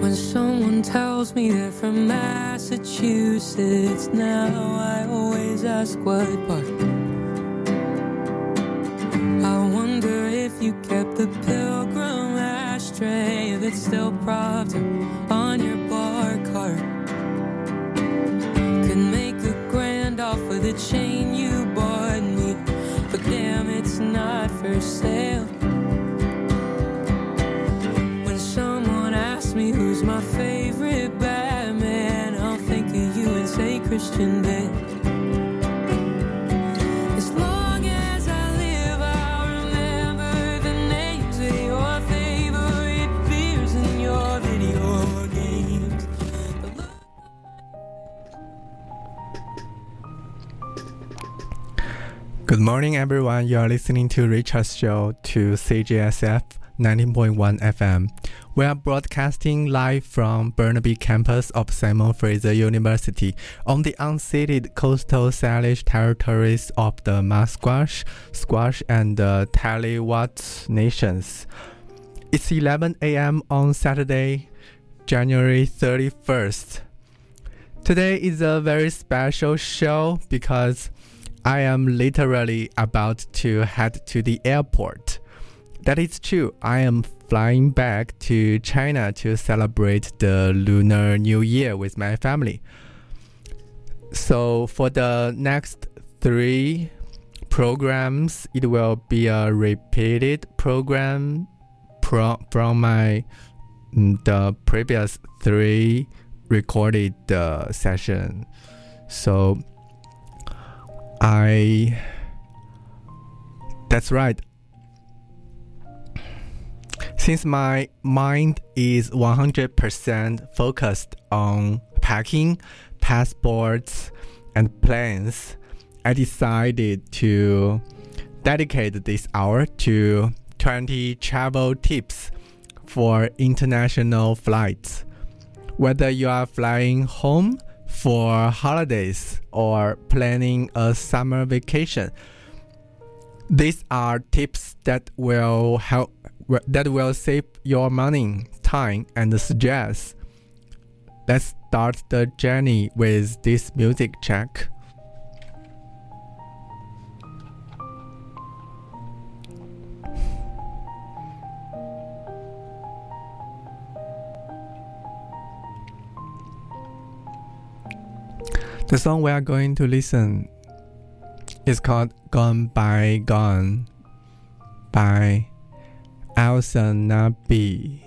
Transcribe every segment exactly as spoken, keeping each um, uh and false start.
When someone tells me they're from Massachusetts, now I always ask what part. I wonder if you kept the Pilgrim ashtray that's still propped on your bar cart. Could make a grand off with the chain you bought me, but damn, it's not for sale. When someone asks me who's my favorite Batman, I'll think of you and say Christian Bale. As long as I live, I'll remember the names of your favorite beers and your video games. Good morning, everyone. You are listening to Richard's show to C J S F nineteen point one F M. We are broadcasting live from Burnaby campus of Simon Fraser University on the unceded coastal Salish territories of the Musquash, Squash, and the Tallywot nations. It's eleven a m on Saturday, January thirty-first. Today is a very special show because I am literally about to head to the airport. That is true. I am flying back to China to celebrate the Lunar New Year with my family. So for the next three programs, it will be a repeated program pro- from my the previous three recorded uh, session. So I that's right. Since my mind is one hundred percent focused on packing, passports, and plans, I decided to dedicate this hour to twenty travel tips for international flights. Whether you are flying home for holidays or planning a summer vacation, these are tips that will help that will save your money, time, and stress. Let's start the journey with this music check. The song we are going to listen is called Gone by Gone by Elsa Nabi.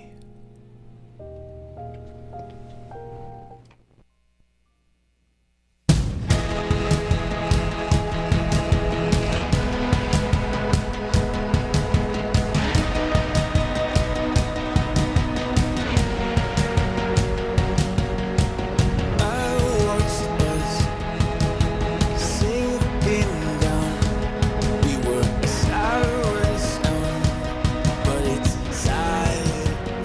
But it's sad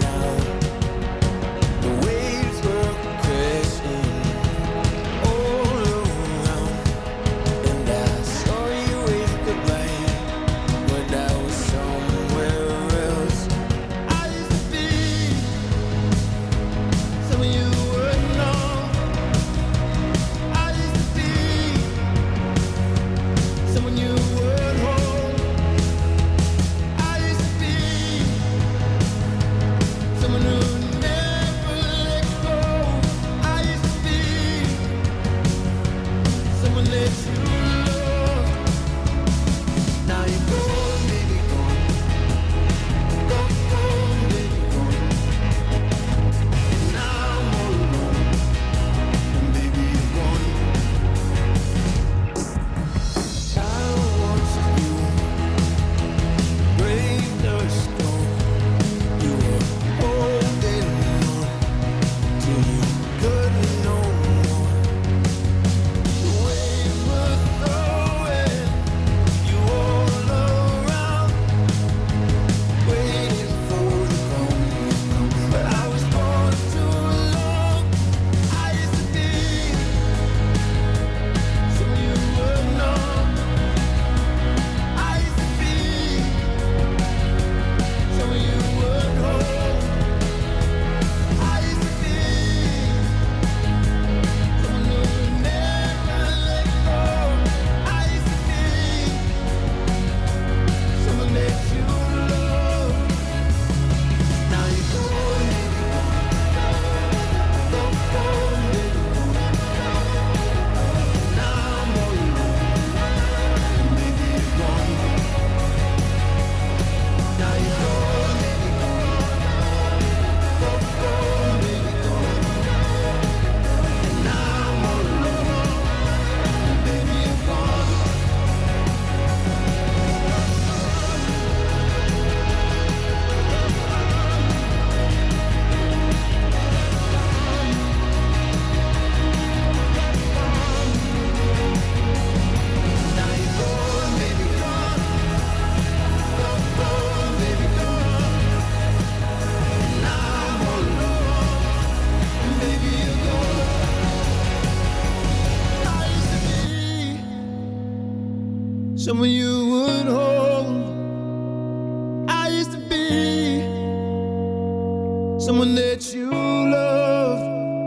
someone you would hold. I used to be someone that you loved.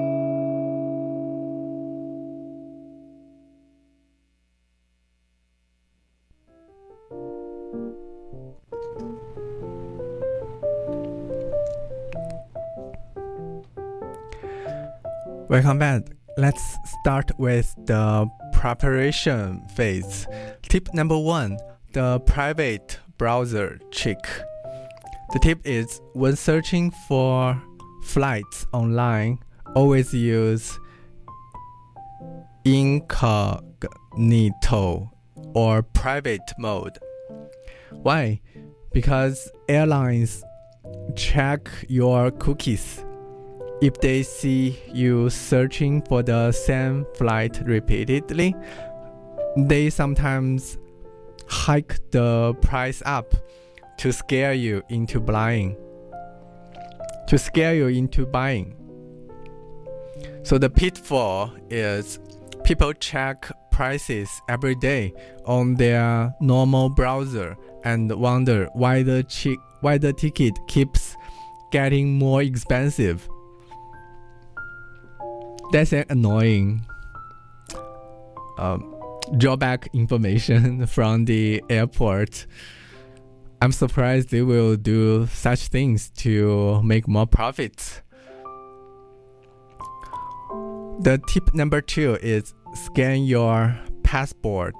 Welcome back. Let's start with the preparation phase. Tip number one, the private browser trick. The tip is when searching for flights online, always use incognito or private mode. Why? Because airlines check your cookies. If they see you searching for the same flight repeatedly, they sometimes hike the price up to scare you into buying. To scare you into buying. So the pitfall is people check prices every day on their normal browser and wonder why the chi- why the ticket keeps getting more expensive. That's an annoying um, drawback information from the airport. I'm surprised they will do such things to make more profits. The tip number two is scan your passport.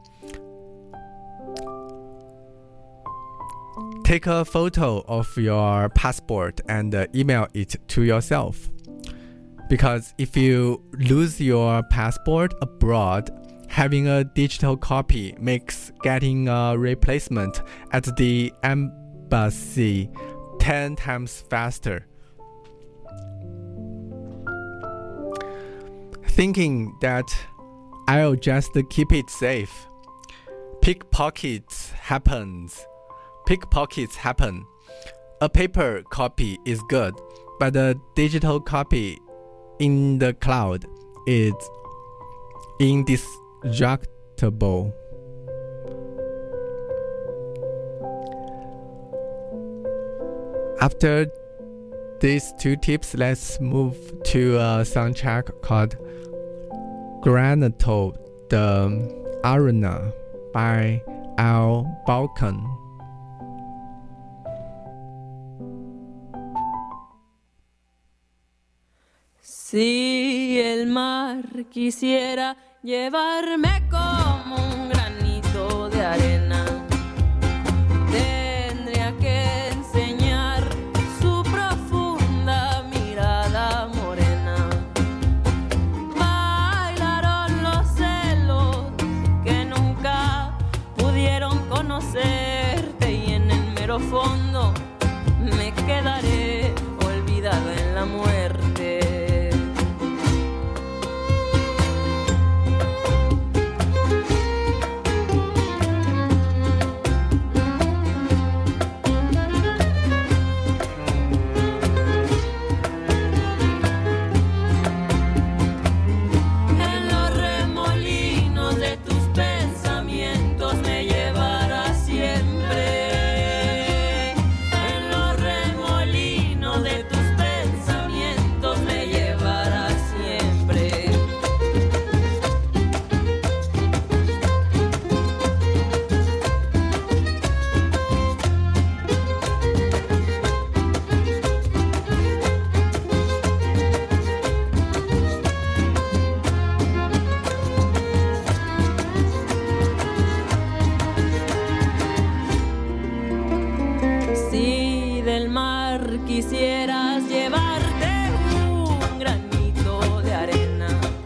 Take a photo of your passport and uh, email it to yourself. Because if you lose your passport abroad, having a digital copy makes getting a replacement at the embassy ten times faster. Thinking that I'll just keep it safe. Pickpockets happens. Pickpockets happen. A paper copy is good, but a digital copy in the cloud is indestructible. After these two tips, let's move to a soundtrack called Granito de Arena by Al Balkan. Si el mar quisiera llevarme como un granito de arena, tendría que enseñar su profunda mirada morena. Bailaron los celos que nunca pudieron conocerte y en el mero fondo me quedaré olvidado en la muerte. Quisieras llevarte un granito de arena,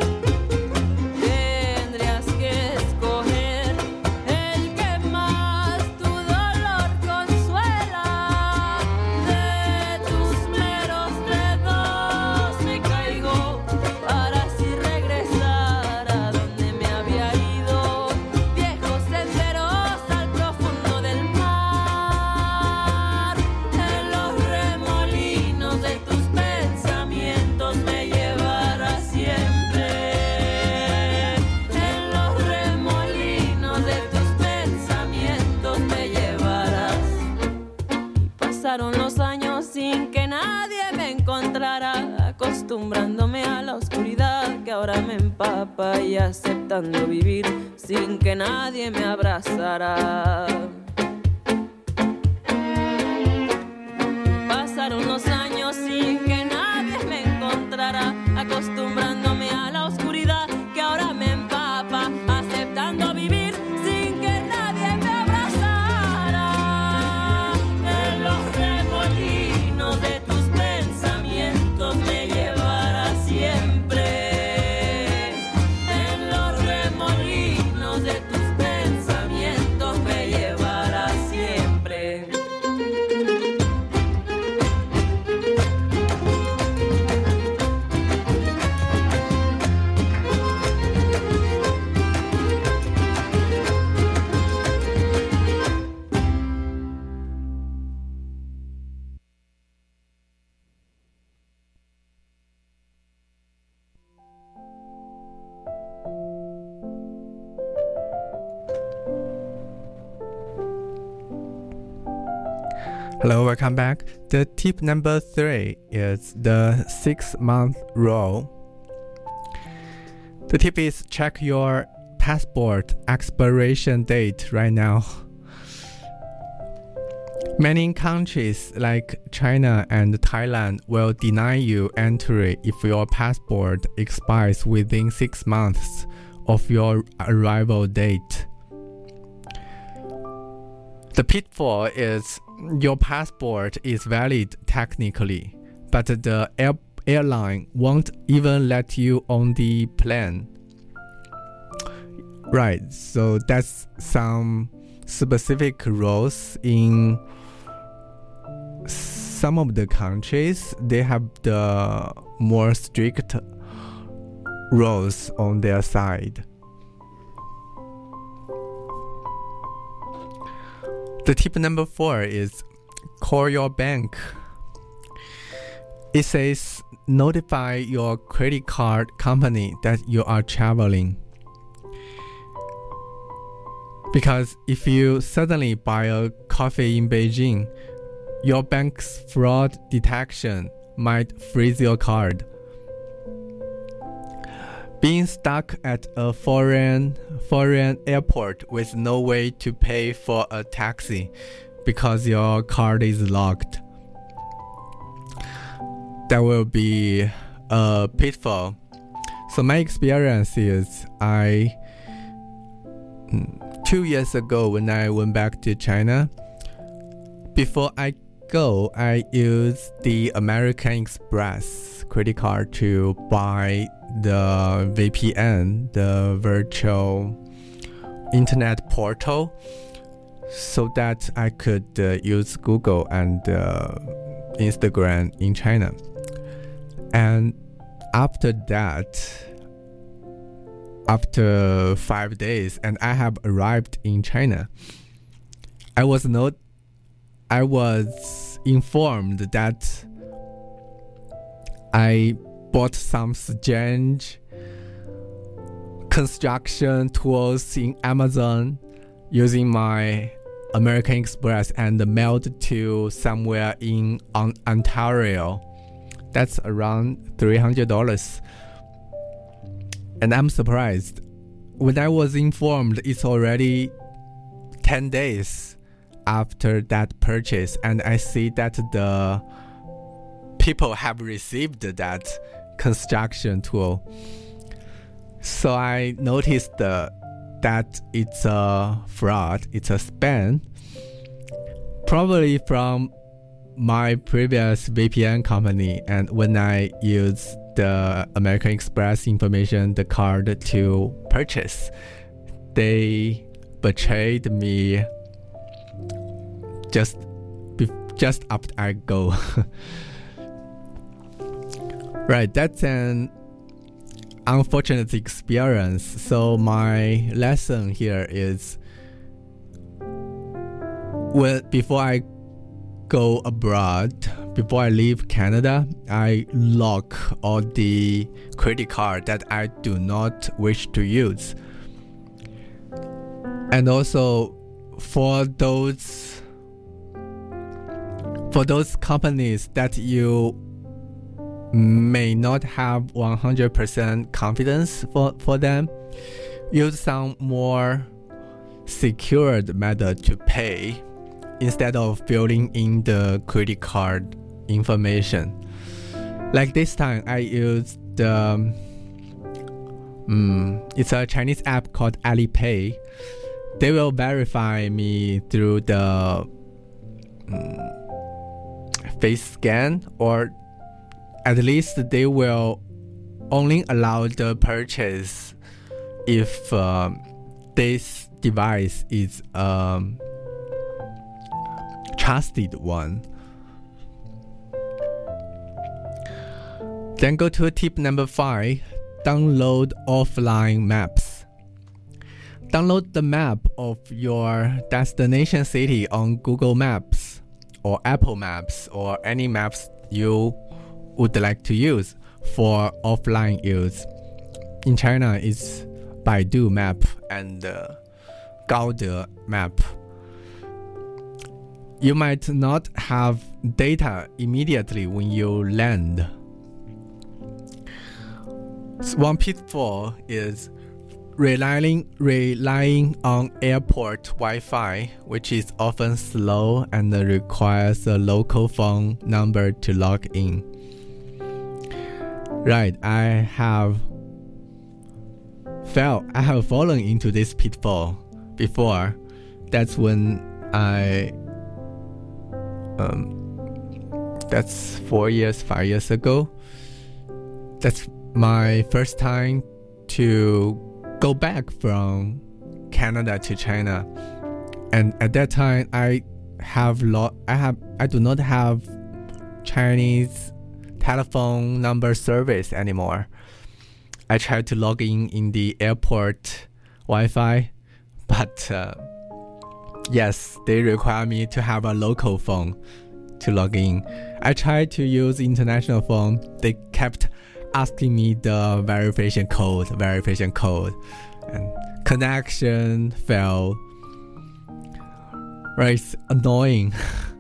tendrías que escoger el que más tu dolor consuela. De tus meros dedos me caigo para así regresar a donde me había ido, viejos senderos al profundo del mar. En los remolinos de tus Pasaron los años sin que nadie me encontrara, acostumbrándome a la oscuridad que ahora me empapa y aceptando vivir sin que nadie me abrazara. Pasaron los años sin que nadie me encontrara, acostumbrándome a la oscuridad que ahora me empapa, aceptando vivir sin que nadie me abrazara. En los remolinos de tus pensamientos me llevarás siempre. En los remolinos de tus pensamientos me llevarás siempre. Hello, welcome back. The tip number three is the six-month rule. The tip is check your passport expiration date right now. Many countries like China and Thailand will deny you entry if your passport expires within six months of your arrival date. The pitfall is your passport is valid technically, but the air airline won't even let you on the plane. Right, so that's some specific rules in some of the countries. They have the more strict rules on their side. The tip number four is call your bank. It says notify your credit card company that you are traveling. Because if you suddenly buy a coffee in Beijing, your bank's fraud detection might freeze your card. Being stuck at a foreign foreign airport with no way to pay for a taxi because your card is locked. That will be a pitfall. So my experience is I two years ago when I went back to China, before I go, I used the American Express credit card to buy the V P N, the virtual internet portal, so that I could uh, use Google and uh, Instagram in China. And after that, after five days, and I have arrived in China, I was not, I was informed that I bought some strange construction tools in Amazon using my American Express and mailed to somewhere in on Ontario. That's around three hundred dollars. And I'm surprised. When I was informed, it's already ten days after that purchase, and I see that the people have received that construction tool. So I noticed uh, that it's a fraud, it's a spam, probably from my previous V P N company. And when I use the American Express information, the card to purchase, they betrayed me just just after I go. Right, that's an unfortunate experience. So my lesson here is, well, before I go abroad, before I leave Canada, I lock all the credit card that I do not wish to use. And also for those for those companies that you may not have one hundred percent confidence for, for them, use some more secured method to pay instead of filling in the credit card information. Like this time I used the um, um, it's a Chinese app called Alipay. They will verify me through the um, face scan, or at least they will only allow the purchase if um, this device is a um, trusted one. Then go to tip number five, download offline maps. Download the map of your destination city on Google Maps or Apple Maps or any maps you would like to use for offline use. In China, it's Baidu Map and uh, Gaode Map. You might not have data immediately when you land. One pitfall is relying, relying on airport Wi-Fi, which is often slow and requires a local phone number to log in. Right, I have fell, I have fallen into this pitfall before. That's when I, um, that's four years, five years ago. That's my first time to go back from Canada to China, and at that time I have lo- I have I do not have Chinese telephone number service anymore. I tried to log in in the airport Wi-Fi, but uh, yes, they require me to have a local phone to log in. I tried to use international phone. They kept asking me the verification code, verification code, and connection failed. Right, it's annoying.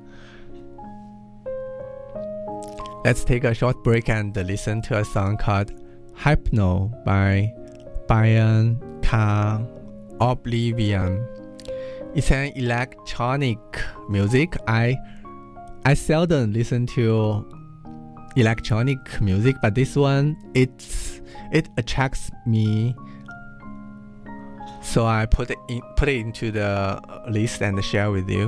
Let's take a short break and listen to a song called Hypno by Bianca Oblivion. It's an electronic music. I I seldom listen to electronic music, but this one, it's it attracts me, so I put it in, put it into the list and share with you.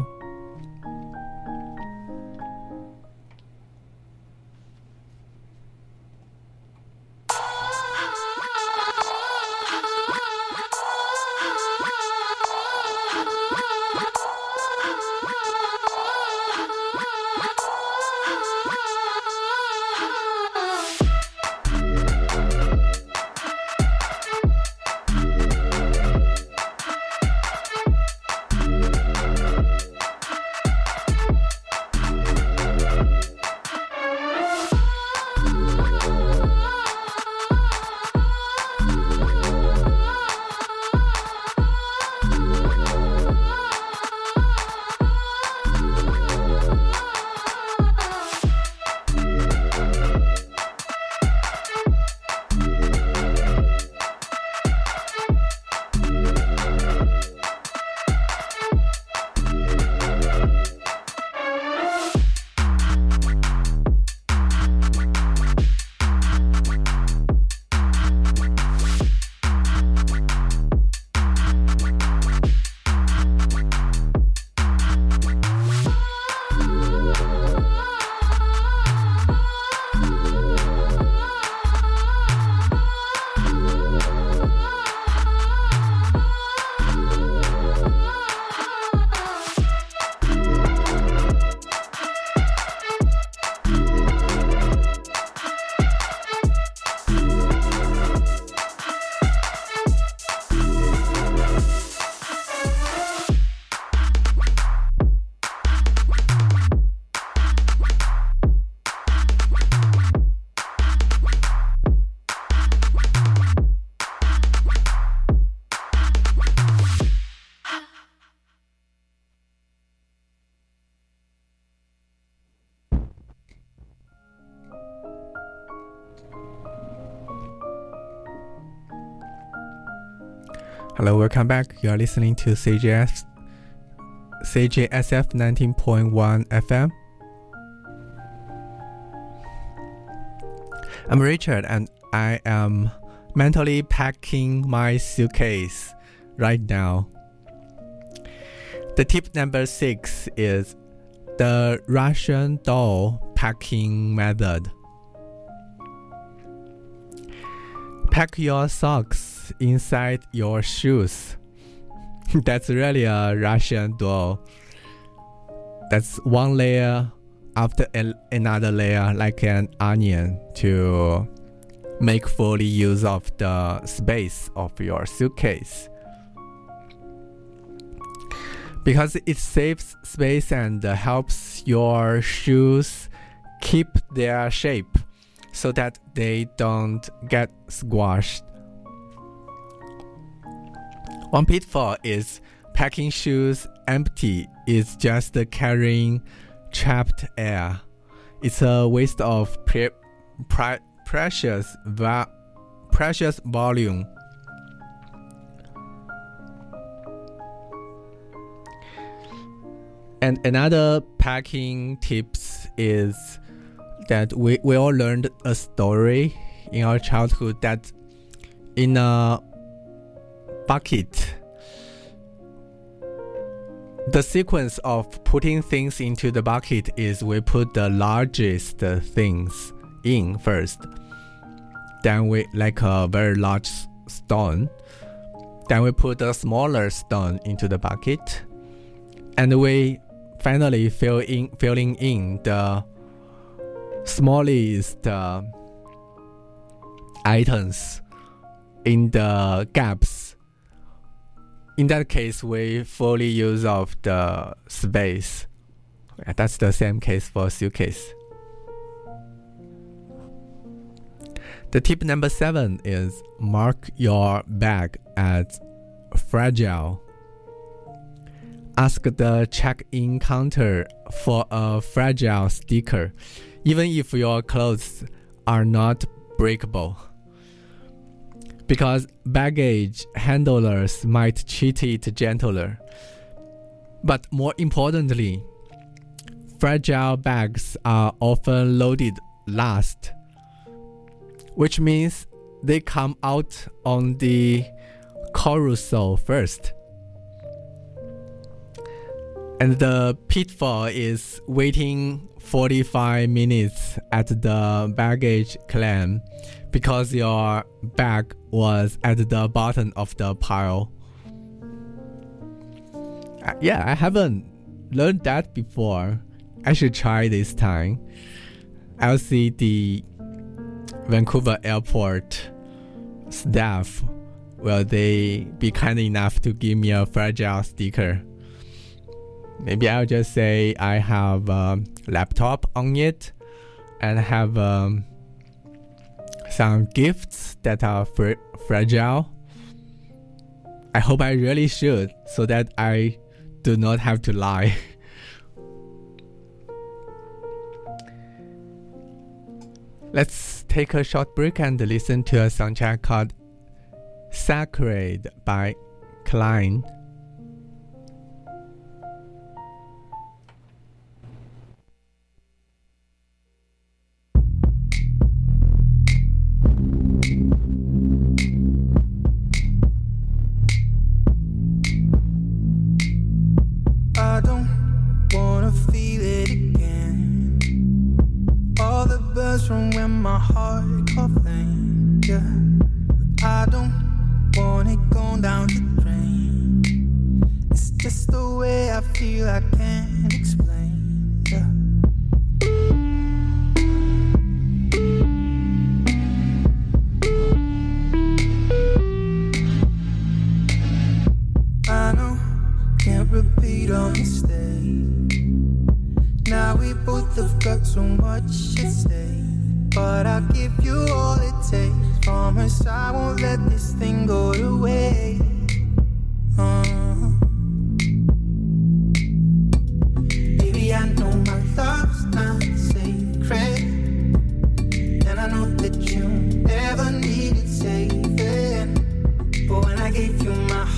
Hello, welcome back. You are listening to C J S C J S F nineteen point one F M. I'm Richard and I am mentally packing my suitcase right now. The tip number six is the Russian doll packing method. Pack your socks inside your shoes. That's really a Russian doll. That's one layer after another layer, like an onion, to make full use of the space of your suitcase. Because it saves space and helps your shoes keep their shape so that they don't get squashed. One pitfall is packing shoes empty is just carrying trapped air. It's a waste of pre- pre- precious va- precious volume. And another packing tips is that we, we all learned a story in our childhood that in a bucket, the sequence of putting things into the bucket is we put the largest things in first, then we like a very large stone, then we put a smaller stone into the bucket, and we finally fill in filling in the smallest uh, items in the gaps. In that case, we fully use of the space. That's the same case for suitcase. The tip number seven is mark your bag as fragile. Ask the check-in counter for a fragile sticker, even if your clothes are not breakable. Because baggage handlers might treat it gentler. But more importantly, fragile bags are often loaded last, which means they come out on the carousel first. And the pitfall is waiting forty-five minutes at the baggage claim because your bag was at the bottom of the pile. Uh, yeah, I haven't learned that before. I should try this time. I'll see the Vancouver airport staff. Will they be kind enough to give me a fragile sticker? Maybe I'll just say I have a laptop on it and have um, some gifts that are fr- fragile. I hope I really should, so that I do not have to lie. Let's take a short break and listen to a soundtrack called Sacred by Klein. I don't wanna feel it again. All the birds from when my heart coughing, yeah. I don't want it gone down the drain. It's just the way I feel, I can't explain, yeah. I know, can't repeat our mistake. Now we both have got so much to say, but I'll give you all it takes. Promise I won't let this thing go to waste. uh. Baby, I know my love's not sacred, and I know that you never needed saving. But when I gave you my heart,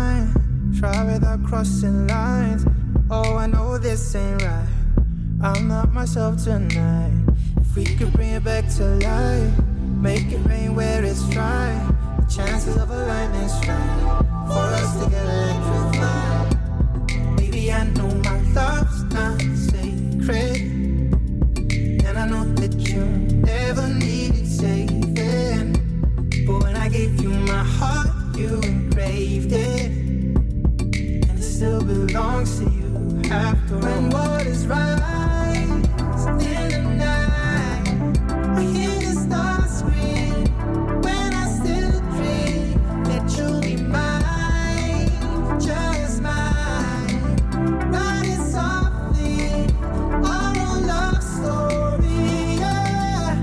fine. Try without crossing lines. Oh, I know this ain't right. I'm not myself tonight. If we could bring it back to life, make it rain where it's dry. The chances of a lightning strike for us to get electrified. Baby, I know my love's not sacred, and I know that you never needed saving. But when I gave you my heart, you engraved it, and it still belongs to you after all. When what is right is in the night, I hear the stars scream. When I still dream that you'll be mine, just mine. Riding softly on a love story, yeah.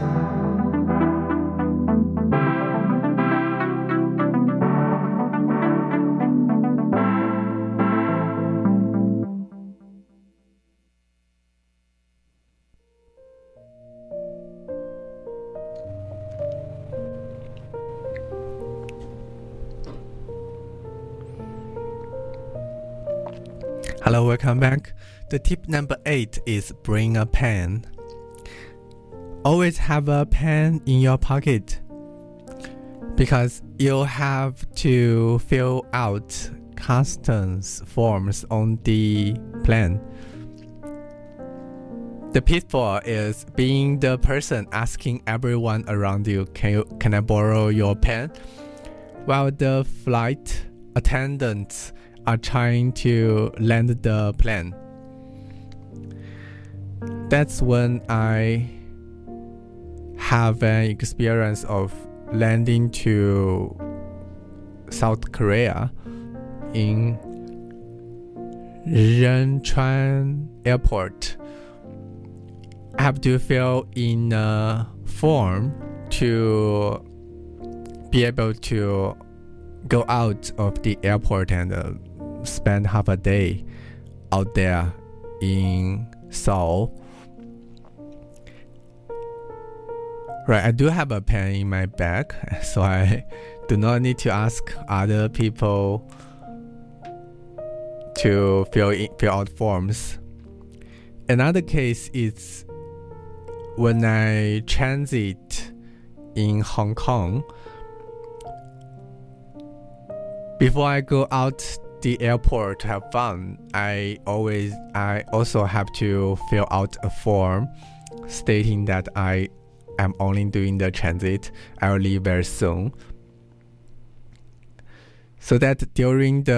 Hello, welcome back. The tip number eight is bring a pen. Always have a pen in your pocket because you'll have to fill out customs forms on the plane. The pitfall is being the person asking everyone around you, can you can I borrow your pen? While the flight attendants are trying to land the plane. That's when I have an experience of landing to South Korea in Renchuan Airport. I have to fill in a form to be able to go out of the airport and uh, spend half a day out there in Seoul. Right, I do have a pen in my bag, so I do not need to ask other people to fill in, fill out forms. Another case is when I transit in Hong Kong. Before I go out the airport to have fun, I always I also have to fill out a form stating that I am only doing the transit. I will leave very soon. So that during the